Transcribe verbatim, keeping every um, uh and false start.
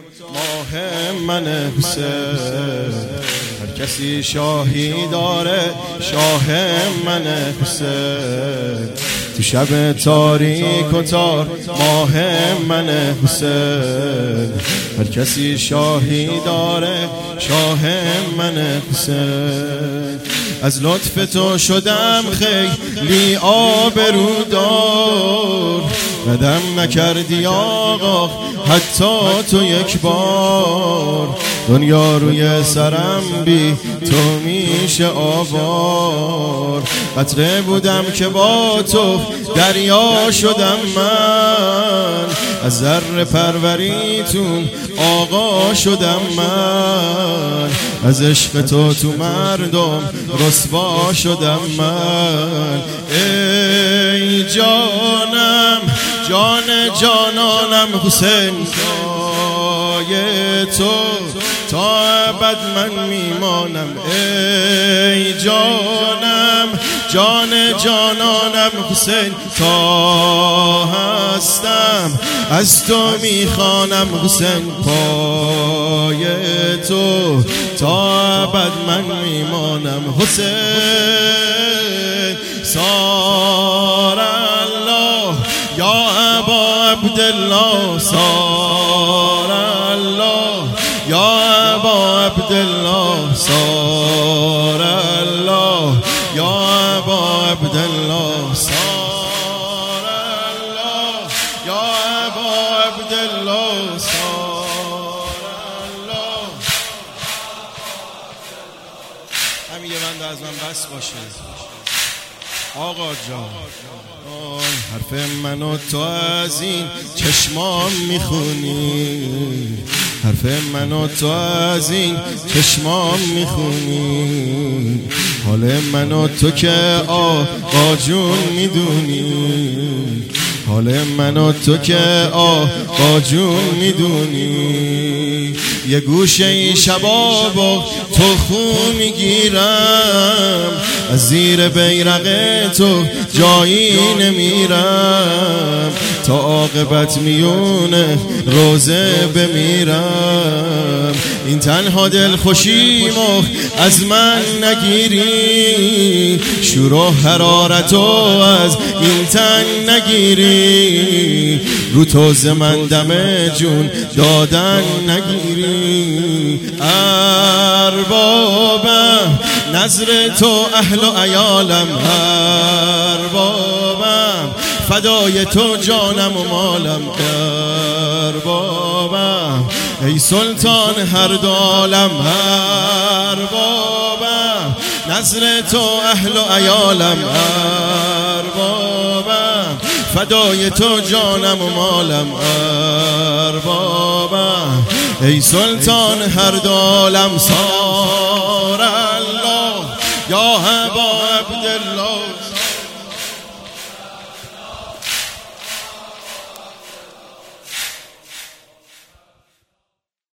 ماه من حسین، هر کسی شاهی داره شاه من حسین. تو شب تاریک و تار ماه من حسین، هر کسی شاهی داره شاه من حسین. از لطف تو شدم خیلی آبرودار، ندم نکردی آقا حتی تو یک بار. دنیا روی سرم بی تو میشه آوار. قطره بودم که با تو دریا شدم من، از ذره پروریتون آقا شدم من. از عشق تو تو مردم رسوا شدم من. ای جانم جان جانانم حسین، جای تو تا ابد من میمانم. ای جانم جان جانانم حسین، تا هستم از تو میخوانم حسین. پای تو تا ابد من میمانم حسین. سار الله یا ابا عبدالله، سار الله یا ابا عبدالله، سار الله یا ابا عبدالله، سار الله یا ابا عبدالله، سار الله. همین یه بند از من بس باشه آقا جان. حرف من و تو از این چشمام میخونی، حرف من و تو از این چشمام میخونی. حال من و تو که آقا جون میدونی، حال من و تو که آقا جون میدونی. یه گوشه این شباب و تو خون میگیرم، از زیر بیرق تو جایی نمیرم. تا عاقبت میونه روزه بمیرم. این تنها دل خوشیمو از من نگیری، شور و حرارتو از این تن نگیری. رو تو ز من دم جون دادن نگیری. اربابم نظر تو اهل و عیالم، اربابم فدای تو جانم و مالم. اربابم ای سلطان هر دو عالم، اربابم نظر تو اهل و عیالم. اربابم فدای تو جانم و مالم. اربابم ای سلطان هر دو عالم. سار الله یا ابا عبدالله.